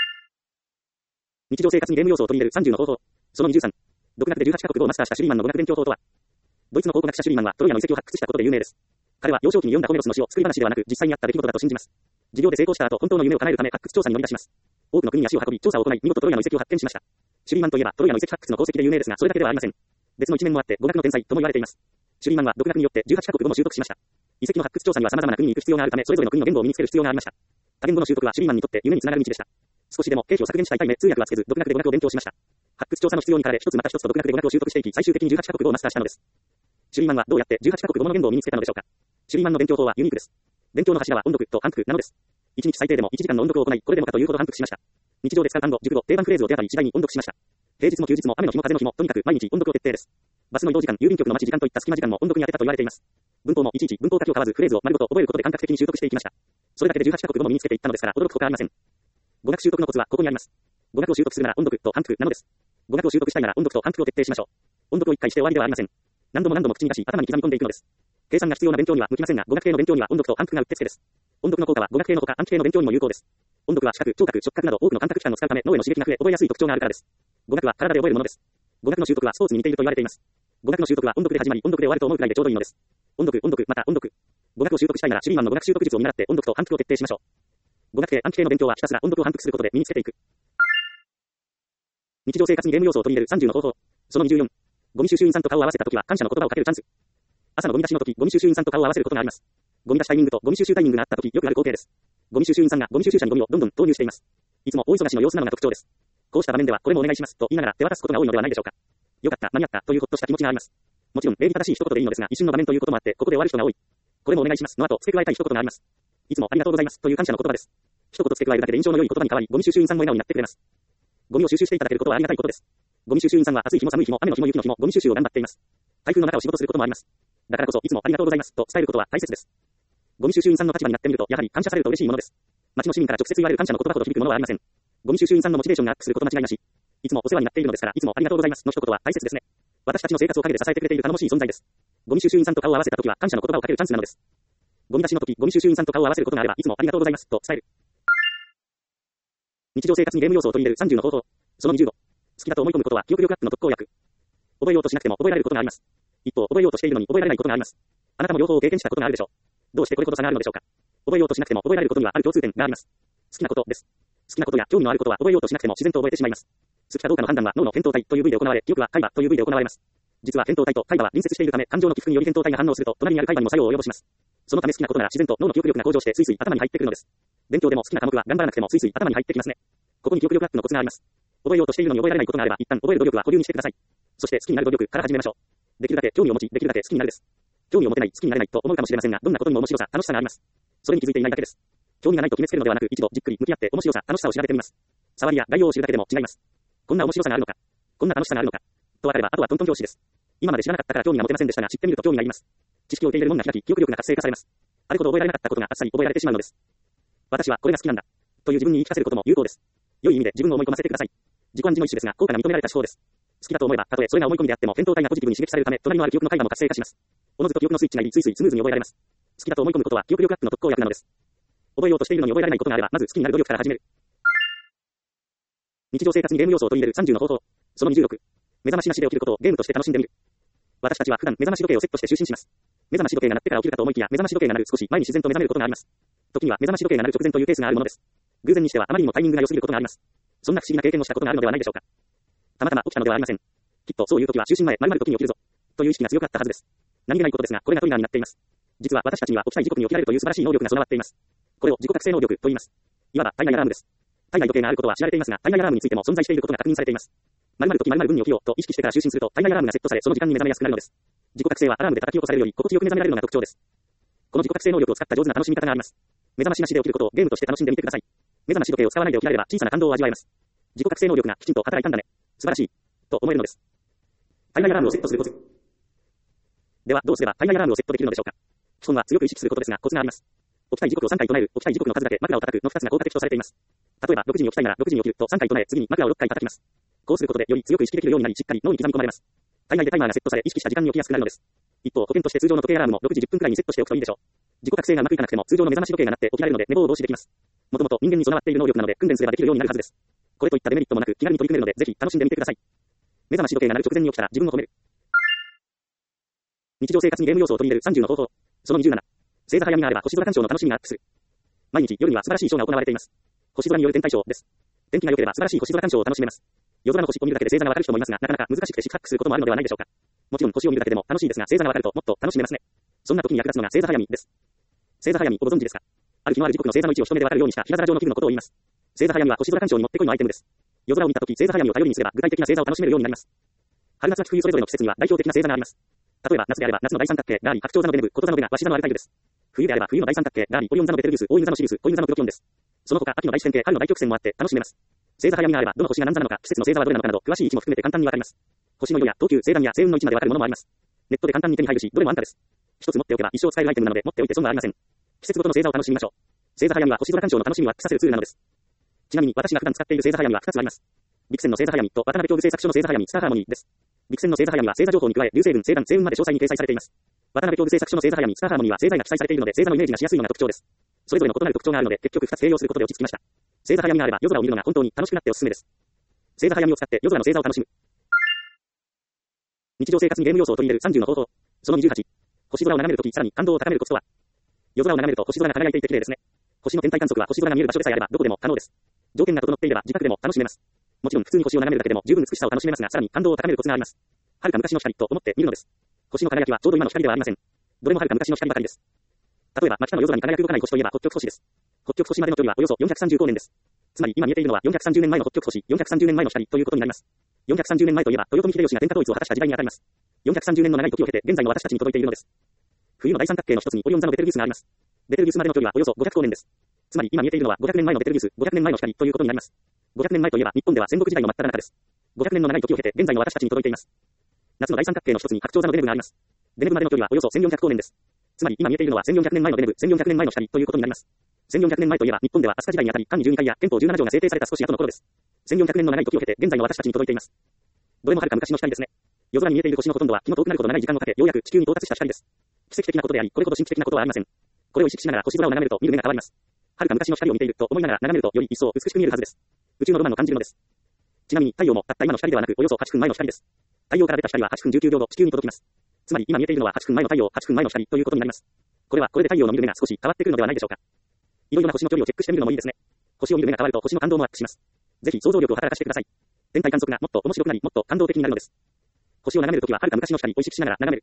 日常生活にゲーム要素を取り入れるさんじゅうの方法。そのにじゅうさん。独学でじゅうはちカ国語をマスターしたシュリーマンの語学勉強法とは。ドイツの考古学者シュリーマンはトロイアの遺跡を発掘したことで有名です。彼は幼少期に読んだホメロスの詩を作り話ではなく実際にあった出来事だと信じます。事業で成功した後、本当の夢を叶えるため発掘調査に乗り出します。多くの国に足を運び調査を行い、見事トロイアの遺跡を発見しました。シュリーマンといえばトロイアの遺跡発掘の功績で有名ですが、それだけではありません。別の一面もあって語学の天才とも言われています。シュリーマンは独学によってじゅうはちカ国語も習得しました。遺跡の発掘調査には様々な国に行く必要があるため、それぞれの国の言語を身につける必要がありました。多言語の習得はシュリーマンにとって夢につながる道でした。少しでも経費を削減したいため、通訳はつけず、独学で語学を勉強しました。発掘調査の必要に駆られ、一つまた一つと独学で語学を習得していき、最終的にじゅうはちカ国語をマスターしたのです。シュリーマンはどうやってじゅうはちカ国語の言語を身につけたのでしょうか。シュリーマンの勉強法はユニークです。勉強の柱は音読と反復なのです。いちにち最低でもいちじかんの音読を行い、これでもかというほど反復しました。日常で使う単語、熟語、定番フレーズを手当たり次第に音読しました。平日も休日も雨の日も風の日も、とにかく毎日音読を徹底です。バスの移動時間、郵便局の待ち時間といった隙間時間も音読に当てたと言われています。文法もいちいち文法書きを買わずフレーズを丸ごと覚えることで感覚的に習得していきました。それだけでじゅうはちカ国語も身につけていったのですから驚くほかありません。語学習得のコツはここにあります。語学を習得するなら音読と反復なのです。語学を習得したいなら音読と反復を徹底しましょう。音読を一回して終わりではありません。何度も何度も口に出し頭に刻み込んでいくのです。計算が必要な勉強には向きませんが、語学系の勉強には音読と反復がうってつけです。音読の効果は語学系のほか暗記系の勉強にも有効です。音読は視覚、聴覚、触覚など多くの感覚器官を使うため脳への刺激が増え覚えやすい特徴があるからです。語学は体で覚えるものです。語学の習得はスポーツに似ていると言われています。語学の習得は音読で始まり音読で終わると思うくらいでちょうどいいのです。音読、音読、また音読。語学を習得したいならシュリーマンの語学習得術を見習って音読と反復を徹底しましょう。語学系、暗記系の勉強はひたすら音読を反復することで身につけていく。日常生活にゲーム要素を取り入れるさんじゅうの方法。そのにじゅうよん。ゴミ収集員さんと顔を合わせたときは感謝の言葉をかけるチャンス。朝のゴミ出しのとき、ゴミ収集員さんと顔を合わせることがあります。ゴミ出しタイミングとゴミ収集タイミングがあったとき、よくある光景です。ゴミ収集員さんがゴミ収集車にゴミをどんどん投入しています。いつも大忙しの様子なのが特徴です。こうした場面ではこれもお願いしますと言いながら手渡すことが多いのではないでしょうか。よかった、間に合ったというほっとした気持ちがあります。もちろん礼儀正しい一言でいいのですが、一瞬の場面ということもあってここで終わる人が多い。これもお願いしますの後付け加えたい一言があります。いつもありがとうございますという感謝の言葉です。一言付け加えるだけで印象の良い言葉に変わり、ゴミ収集員さんも笑顔になってくれます。ゴミを収集していただけることはありがたいことです。ゴミ収集員さんは暑い日も寒い日も雨の日も雪の日もゴミ収集を頑張っています。台風の中を仕事することもあります。だからこそいつもありがとうございますと伝えることは大切です。ゴミ収集員さんの立場になってみるとやはり感謝されると嬉しいものです。町の市民から直接言われる感謝の言葉ほど響くものはありません。ゴミ収集員さんのモチベーションがアップすること間違いなし。いつもお世話になっているのですから、いつもありがとうございますの一言は大切ですね。私たちの生活を陰で支えてくれている頼もしい存在です。ゴミ収集員さんと顔を合わせたときは感謝の言葉をかけるチャンスなのです。ゴミ出しのとき、ゴミ収集員さんと顔を合わせることがあれば、いつもありがとうございますと伝える。日常生活にゲーム要素を取り入れるさんじゅうの方法。そのにじゅうご。好きだと思い込むことは記憶力アップの特効薬。覚えようとしなくても覚えられることがあります。一方、覚えようとしているのに覚えられないことがあります。あなたも両方を経験したことがあるでしょう。どうしてこれほど差があるのでしょうか。覚えようとしなくても覚えられることにはある共通点があります。好きなことです。好きなことや興味のあることは覚えようとしなくても自然と覚えてしまいます。好きかどうかの判断は脳の扁桃体という部位で行われ、記憶は海馬という部位で行われます。実は扁桃体と海馬は隣接しているため、感情の起伏により扁桃体が反応すると、隣にある海馬にも作用を及ぼします。そのため好きなことなら自然と脳の記憶力が向上してスイスイ頭に入ってくるのです。勉強でも好きな科目は頑張らなくてもスイスイ頭に入ってきますね。ここに記憶力アップのコツがあります。覚えようとしているのに覚えられないことがあれば、一旦覚える努力は保留にしてください。そして好きになる努力から始めましょう。できるだけ興味を持ち、できるだけ好きになるです。興味を持てない、好きになれないと思うかもしれませんが、どんなことにも面白さ、楽しさがあります。それに気づいていないだけです。興味がないと決めつけるのではなく、一度じっくり向き合って面白さ、楽しさを調べてみます。触りや概要を知るだけでも違います。こんな面白さがあるのか、こんな楽しさがあるのか、とわかれば、あとはトントン拍子です。今まで知らなかったから興味が持てませんでしたが、知ってみると興味があります。知識を受け入れるもんが開き、記憶力が活性化されます。あるほど覚えられなかったことがあっさり覚えられてしまうのです。私はこれが好きなんだ。という自分に言い聞かせることも有効です。良い意味で自分を思い込ませてください。自己暗示も一種ですが、効果が認められた手法です。好きだと思えば、たとえそれが思い込みであっても、扁桃体がポジティブに刺激されるため、隣のある記憶の海馬も活性化します。おのずと記憶のスイッチが入り、スイスイスムーズに覚えられます。好きだと思い込むことは記憶力アップの特効薬なのです。覚えようとしているのに覚えられないことがあれば、まず好きになる努力から始める。日常生活にゲーム要素を取り入れるさんじゅうの方法。そのにじゅうろく。目覚ましなしで起きることをゲームとして楽しんでみる。私たちは普段目覚まし時計をセットして就寝します。目覚まし時計が鳴ってから起きるかと思いきや、目覚まし時計が鳴る少し前に自然と目覚めることがあります。時には目覚まし時計が鳴る直前というケースがあるものです。偶然にしてはあまりにもタイミングが良すぎることがあります。そんな不思議な経験をしたことがあるのではないでしょうか。たまたま起きたのではありません。きっとそういう時は就寝前、〇〇時に起きるぞ。という意識が強かったはずです。何気ないことですが、これがトリガーになっています。実は私たちには起きたい時刻に起きられるという素晴らしい能力が備わっています。これを自己覚醒能力と言います。いわば体内アラームです。体内時計があることは知られていますが、体内アラームについても存在していることが確認されています。〇〇時〇〇分に起きようと意識してから就寝すると体内アラームがセットされ、その時間に目覚めやすくなるのです。自己覚醒はアラームで叩き起こされるより心地よく目覚められるのが特徴です。この自己覚醒能力を使った上手な楽しみ方があります。目覚ましなしで起きることをゲームとして楽しんでみてください。目覚まし時計を使わないで起きられれば小さな感動を味わえます。自己覚醒能力がきちんと働いたんだね。素晴らしい。と思えるのです。体内アラームをセットするコツ。では、どうすれば体内アラームをセットできるのでしょうか。基本は強く意識することですが、コツがあります。起きたい時刻をさんかい唱える、起きたい時刻の数だけ枕を叩くのふたつが効果的とされています。例えば、ろくじに起きたいならろくじに起きるとさんかい唱え、次に枕をろっかい叩きます。こうすることでより強く意識できるようになり、しっかり脳に刻み込まれます。体内でタイマーがセットされ、意識した時間に起きやすくなるのです。 一方、保険として通常の時計アラームもろくじじゅっぷんくらいにセットしておくといいでしょう。自己覚醒がうまくいかなくても、通常の目覚まし時計が鳴って起きられるので、寝坊を防止できます。もともと人間に備わっている能力なので、訓練すればできるようになるはずです。これといったデメリットもなく、気軽に取り組めるので、ぜひ楽しんでみてください。目覚まし時計が鳴る直前に起きたら自分を褒める。日常生活にゲーム要素を取り入れるさんじゅうの方法。そのにじゅうなな。星座早見があれば星空鑑賞の楽しみがアップする。毎日夜には素晴らしいショーが行われています。星空による天体ショーです。天気が良ければ素晴らしい星空鑑賞を楽しめます。夜空の星を見るだけで星座がわかる人もいますが、なかなか難しくて失敗することもあるのではないでしょうか。もちろん星を見るだけでも楽しいですが、星座がわかるともっと楽しめますね。そんな時に役立つのが星座早見です。星座早見をご存知ですか？ある日のある時刻の星座の位置を一目でわかるようにした平皿状の器具のことを言います。星座早見は星空鑑賞にもってこいのアイテムです。夜空を見た時、星座早見を頼りにすれば具体的な星座を楽しめるようになります。春夏秋冬それぞれの季節には代表的な星座があります。例えば夏であれば夏の大三角形があり、白鳥座のベネブ、こと座のベが鷲座のアルタイルです。冬であれば冬の大三角形があり、オリオン座のベテルギウス、大犬座のシリウス、子犬座のプロキオンです。その他秋の大四天形、春の大曲線もあって楽しめます。星座早見があればどの星が何座なのか、季節の星座はどれなのかなど詳しい位置も含めて簡単にわかります。星の色や等級、星段や星雲の位置までわかるものもあります。ネットで簡単に手に入るし、どれも安価です。一つ持っておけば一生使えるアイテムなので持っておいて損はありません。季節ごとの星座を楽しみましょう。星座早見は星空鑑賞の楽しみをアップさせるツールなのです。ちなみに私が普段使っている星座早見はふたつあります。ビクセンの星座早見と渡辺教具製作所の星座早見スターハーモニーです。ビクセンの星座早見は星座情報に加え、流星群、星団、星雲まで詳細に掲載されています。渡辺教具製作所の星座早見スターハーモニーは星座が記載されているので星座のイメージがしやすいのが特徴です。それぞれの異なる特徴があるので結局ふたつ併用することで落ち着きました。星座早見があれば夜空を見るのが本当に楽しくなっておすすめです。星座早見を使って夜空の星座を楽しむ。日常生活にゲーム要素を取り入れるさんじゅうの方法。そのにじゅうはち。星空を眺めるときさらに感動を高めるコツとは。夜空を眺めると星空が輝いていて綺麗ですね。星の天体観測は星空が見える場所でさえあればどこでも可能です。条件が整っていれば自宅でも楽しめます。もちろん普通に星を眺めるだけでも十分美しさを楽しめますが、さらに感動を高めるコツがあります。遥か昔の光と思って見るのです。星の輝きはちょうど今の光ではありません。どれも遥か昔の光ばかりです。例えば真北の夜空に輝く動かない星といえば北極星です。北極星までの距離はおよそよんひゃくさんじゅうごねんです。つまり今見えているのはよんひゃくさんじゅうねんまえの北極星、よんひゃくさんじゅうねんまえの光ということになります。よんひゃくさんじゅうねんまえといえば豊臣秀吉が天下統一を果たした時代にあたります。よんひゃくさんじゅうねんの長い時を経て現在の私たちに届いているのです。冬の大三角形の一つにオリオン座のベテルギウスがあります。ベテルギウスまでの距離はおよそごひゃくこうねんです。つまり今見えているのはごひゃくねんまえのベテルギウス、ごひゃくねんまえの光ということになります。ごひゃくねんまえといえば日本では戦国時代の真っ只中です。ごひゃくねんの長い時を経て現在の私たちに届いています。夏の大三角形の一つに白鳥座のベネブがあります。ベネブまでの距離はおよそせんよんひゃくこうねんです。つまり今見えているのはせんよんひゃくねんまえのベネブ、せんよんひゃくねんまえの光ということになります。せんよんひゃくねんまえといえば日本では飛鳥時代にあたり漢じゅうにかいや憲法じゅうなな条が制定された少し後の頃です。せんよんひゃくねんの長い時を経て現在の私たちに届いています。どれも遥か昔の光ですね。夜空に見えている星のほとんどは気の遠くなるほど長い時間をかけようやく地球に到達した光です。奇跡的なことであり、これほど神秘的なことはありません。これを意識しながら星空を眺めると見る目が変わります。遥か昔の光を見ていると思いながら眺めるとより一層美しく見えるはずです。宇宙のロマンを感じるのです。ちなみに太陽もたった今の光ではなくおよそはっぷんまえの光です。太陽から出た光ははっぷんじゅうきゅうびょうご地球に届きます。つまり今見えているのははっぷんまえの太陽、はっぷんまえの光ということになります。これはこれで太陽の見る目が少し変わってくるのではないでしょうか。いろいろな星の距離をチェックしてみるのもいいですね。星を見る目が変わると星の感動もアップします。ぜひ想像力を働かせてください。天体観測がもっと面白くなり、もっと感動的になるのです。星を眺めるときは遥か昔の光を意識しながら眺める。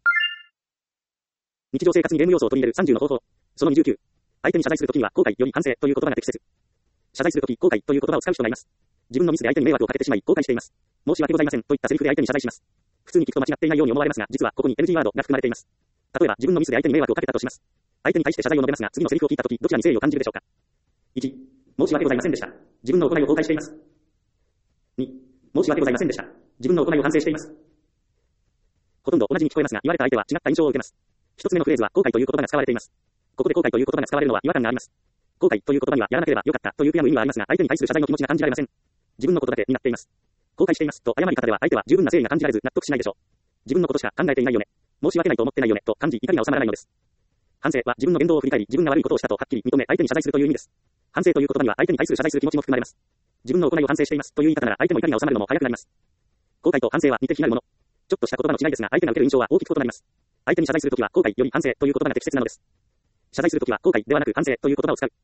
日常生活にゲーム要素を取り入れるさんじゅうの方法。そのにじゅうきゅう。相手に謝罪するときには後悔より反省という言葉が適切。謝罪するとき後悔という言葉を使う人がいます。自分のミスで相手に迷惑をかけてしまい後悔しています。申し訳ございませんといったセリフで相手に謝罪します。普通に聞くと間違っていないように思われますが、実はここに エヌジー ワードが含まれています。例えば自分のミスで相手に迷惑をかけたとします。相手に対して謝罪を述べますが、次のセリフを聞いたときどちらに誠意を感じるでしょうか。いち. 申し訳ございませんでした。自分の行いを後悔しています。に. 申し訳ございませんでした。自分の行いを反省しています。ほとんど同じに聞こえますが、言われた相手は違った印象を受けます。一つ目のフレーズは後悔という言葉が使われています。ここで後悔という言葉が使われるのは違和感があります。後悔という言葉にはやらなければよかったという悔やむ意味はありますが、相手に対する謝罪の気持ちが感じられません。自分のことだけになっています。後悔していますと謝り方では相手は十分な誠意が感じられず納得しないでしょう。自分のことしか考えていないよね。申し訳ないと思ってないよねと感じ怒りが収まらないのです。反省は自分の言動を振り返り自分が悪いことをしたとはっきり認め相手に謝罪するという意味です。反省という言葉には相手に対する謝罪する気持ちも含まれます。自分の行いを反省していますという言い方なら相手も怒りが収まるのも早くなります。後悔と反省は似て非なるもの。ちょっとした言葉の違いですが相手が受ける印象は大きく異なります。相手に謝罪するときは後悔より反省という言葉が適切なのです。謝罪するときは後悔ではなく反省という言葉を使う。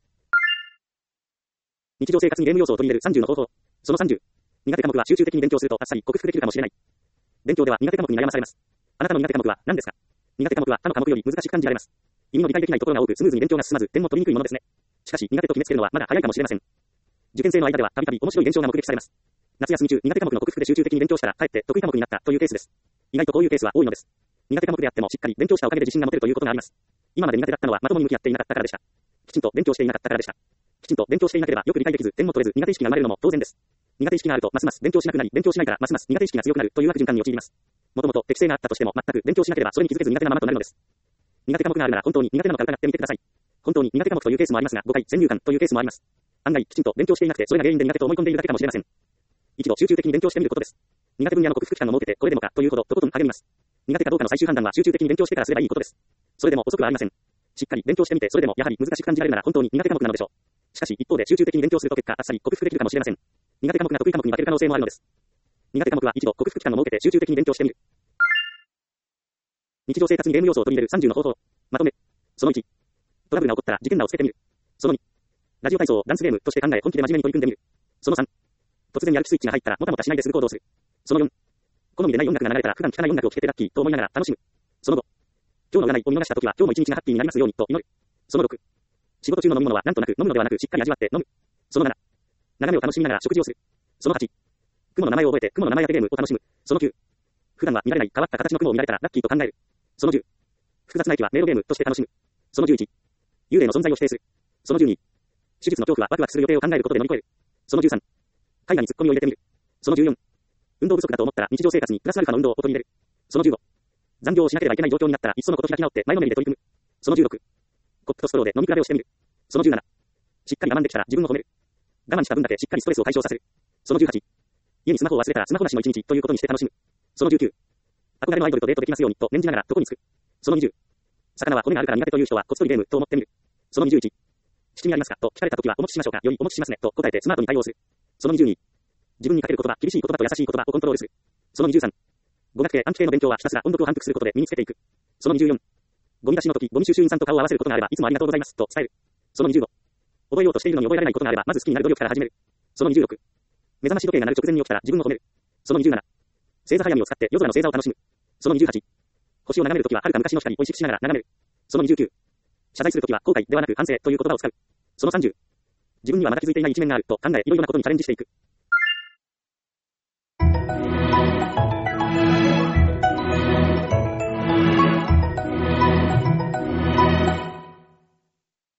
日常生活にゲーム要素を取り入れるさんじゅうの方法。そのさんじゅう。苦手科目は集中的に勉強するとあっさり克服できるかもしれない。勉強では苦手科目に悩まされます。あなたの苦手科目は何ですか？苦手科目は他の科目より難しく感じられます。意味の理解できないところが多くスムーズに勉強が進まず点も取りにくいものですね。しかし苦手と決めつけるのはまだ早いかもしれません。受験生の間ではたびたび面白い現象が目撃されます。夏休み中苦手科目の克服で集中的に勉強したらかえって得意科目になったというケースです。意外とこういうケースは多いのです。苦手科目であってもしっかり勉強したおかげで自信が持てるということがあります。今まで苦手だったのはまともに向き合っていなかったからでした。きちんと勉強していなかったからでした。きちんと勉強していなければよく理解できず点も取れず苦手意識が生まれるのも当然です。苦手意識があるとますます勉強しなくなり勉強しないからますます苦手意識が強くなるという悪循環に陥ります。もともと適性があったとしても全く勉強しなければそれに気づけず苦手なままとなるのです。苦手科目があるなら本当に苦手なのか疑ってみてください。本当に苦手科目というケースもありますが誤解先入観というケースもあります。案外きちんと勉強していなくてそれが原因で苦手と思い込んでいるだけかもしれません。一度集中的に勉強してみることです。苦手分野の克服期間を設けてこれでもかというほどとことん励みます。 苦手かどうかの最終判断は集中的に勉強してからすればいいことです。それでも遅くはありません。しっかり勉強してみて、それでもやはり難しく感じられるなら本当に苦手科目なのでしょう。しかし、一方で集中的に勉強すると結果、あっさり克服できるかもしれません。苦手科目が得意科目に分ける可能性もあるのです。苦手科目は一度克服期間を設けて集中的に勉強してみる。日常生活にゲーム要素を取り入れるさんじゅうの方法。まとめ。そのいち。トラブルが起こったら事件名をつけてみる。そのに。ラジオ体操をダンスゲームとして考え本気で真面目に取り組んでみる。そのさん。突然やる気スイッチが入ったらもたもたしないですぐ行動する。そのよん。好みでない音楽が流れたら普段聴かない音楽を聴けてラッキーと思いながら楽しむ。そのご。今日の占いを見逃したときは今日も一日がハッピーになりますようにと祈る。そのろく。仕事中の飲み物はなんとなく飲むのではなくしっかり味わって飲む。そのなな。眺めを楽しみながら食事をする。そのはち。雲の名前を覚えて雲の名前当てゲームを楽しむ。そのきゅう。普段は見られない変わった形の雲を見られたらラッキーと考える。そのじゅう。複雑な駅は迷路ゲームとして楽しむ。そのじゅういち。幽霊の存在を否定する。そのじゅうに。手術の恐怖はワクワクする予定を考えることで乗り越える。そのじゅうさん。絵画にツッコミを入れてみる。そのじゅうよん。運動不足だと思ったら日常生活にプラスアルファの運動を取り入れる。そのじゅうご。残業をしなければいけない状況になったらいっそのこと開き直って前のめりで取り組む。そのじゅうろく。コップとストローで飲み比べをしてみる。そのじゅうなな。しっかり我慢できたら自分を褒める。我慢した分だけしっかりストレスを解消させる。そのじゅうはち。家にスマホを忘れたらスマホなしの一日ということにして楽しむ。そのじゅうきゅう。憧れのアイドルとデートできますようにと念じながらどこにつく。そのにじゅう。魚は骨があるから苦手という人はこっそりゲームと思ってみる。そのにじゅういち。七味ありますかと聞かれたときはお持ちしましょうかよりお持ちしますねと答えてスマートに対応する。そのにじゅうに。自分にかける言葉、厳しい言葉と優しい言葉をコントロールする。そのにじゅうさん。語学系暗記系の勉強はひたすら音読を反復することで身につけていく。そのにじゅうよん。ゴミ出しの時、ゴミ収集員さんと顔を合わせることがあればいつもありがとうございますと伝える。そのにじゅうご。覚えようとしているのに覚えられないことがあればまず好きになる努力から始める。そのにじゅうろく。目覚まし時計が鳴る直前に起きたら自分を褒める。そのにじゅうなな。星座早見を使って夜空の星座を楽しむ。そのにじゅうはち。星を眺めるときは遥か昔の光を意識しながら眺める。そのにじゅうきゅう。謝罪するときは後悔ではなく反省という言葉を使う。そのさんじゅう。自分にはまだ気づいていない一面があると考えいろいろなことにチャレンジしていく。